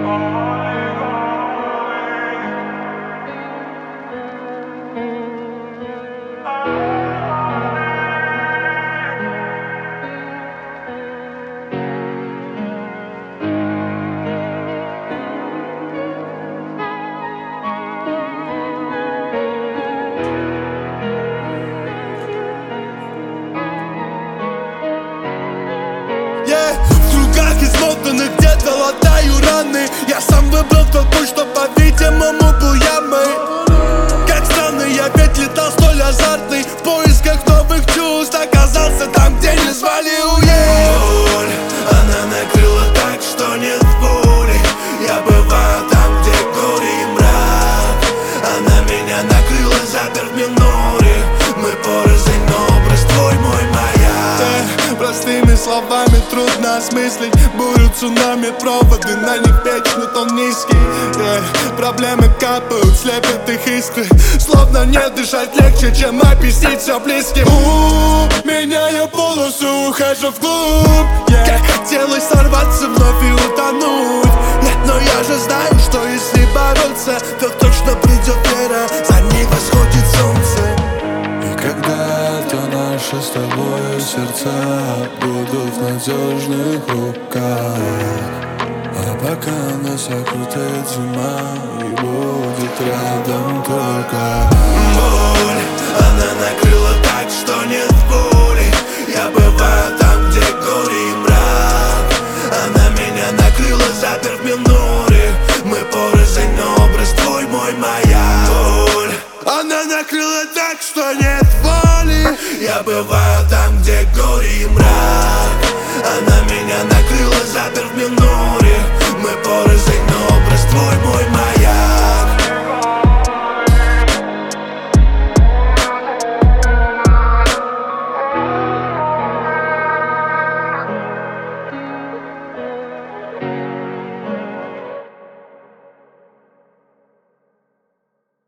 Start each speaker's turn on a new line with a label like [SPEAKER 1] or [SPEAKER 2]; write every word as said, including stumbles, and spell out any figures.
[SPEAKER 1] Измотаны, где-то латаю раны. Я сам выбрал тот путь, что, по-видимому, был ямой. Как странно, я ведь летал столь азартный, в поисках новых чувств оказался там, где не звали уехать.
[SPEAKER 2] Боль, она накрыла так, что нет боли. Я бываю там, где горе и мрак. Она меня накрыла, запер в миноре. Мы порознь, но образ твой, мой маяк.
[SPEAKER 1] Простыми словами трудно осмыслить бурю, цунами, проводы, на них вечно тон низкий. yeah. Проблемы капают, слепят их искры. Словно не дышать легче, чем объяснить все близким. У-у-у, меняю полосу, ухожу вглубь. yeah. Как хотелось сорваться вновь и утонуть. yeah. Но я же знаю, что если бороться, то точно придет вера, за ней восходит солнце.
[SPEAKER 3] Когда-то наши с тобой сердца будут в надежных руках, а пока нас окрутит зима и будет рядом только
[SPEAKER 2] боль. Она накрыла так, что нет боли. Я бываю там, где горе и мрак. Она меня накрыла, запер в миноре. Мы порознь, но образ твой, мой маяк. Боль. Она накрыла так, что нет воли. Я бываю